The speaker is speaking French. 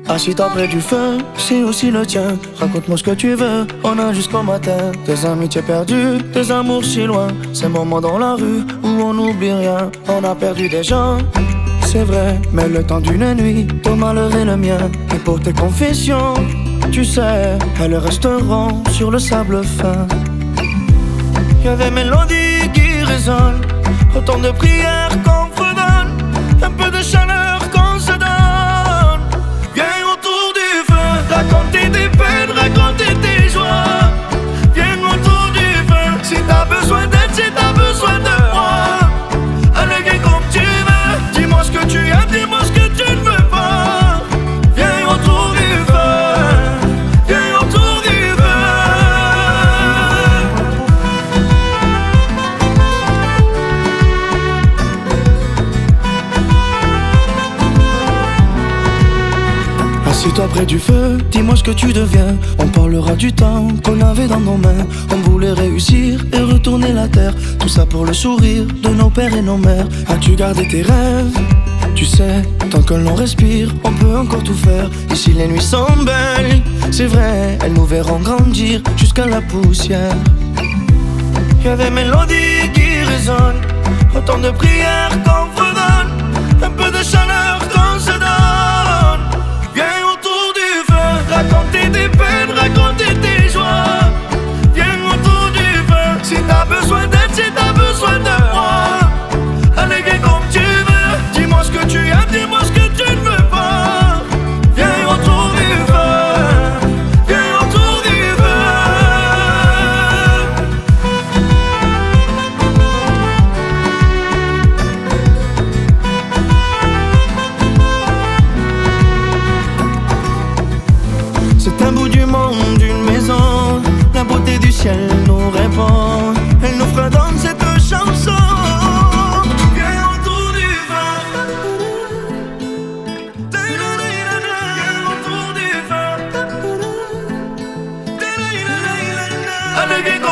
Assis-toi près du feu, c'est aussi le tien. Raconte-moi ce que tu veux, on a jusqu'au matin. Des amitiés perdues, des amours si loin. Ces moments dans la rue où on n'oublie rien. On a perdu des gens, c'est vrai, mais le temps d'une nuit, ton malheur est le mien. Et pour tes confessions, tu sais, elles resteront sur le sable fin. Y'a des mélodies qui résonnent, autant de prières qu'on fredonne, un peu de chaleur qu'on se donne. Viens autour du feu, raconter tes peines, raconter tes joies. Viens autour du feu, si t'as besoin d'aide, si t'as besoin de moi. Allez, viens comme tu veux, dis-moi ce que tu aimes, dis-moi ce que tu ne veux pas. Viens autour du feu, viens autour du feu. Assis-toi près du feu, dis-moi ce que tu deviens. On parlera du temps qu'on avait dans nos mains. On voulait réussir et retourner la terre. Tout ça pour le sourire de nos pères et nos mères. As-tu gardé tes rêves? Tu sais, tant que l'on respire, on peut encore tout faire. Ici les nuits sont belles, c'est vrai, elles nous verront grandir jusqu'à la poussière. Y'a des mélodies qui résonnent, autant de prières qu'on fredonne, un peu de chaleur qu'on se donne. Viens autour du feu, raconter tes peines, raconter tes joies. Viens autour du feu, si t'as besoin d'aide, si t'as besoin de moi. Allez, viens comme tu veux, dis-moi ce que tu aimes, dis-moi ce que tu ne veux pas. Viens autour du feu, viens autour du feu. C'est un bout du monde, une maison. La beauté du ciel nous répond. Elle nous fredonne cette chanson. Viens autour du feu. Viens autour du feu. Allez, viens.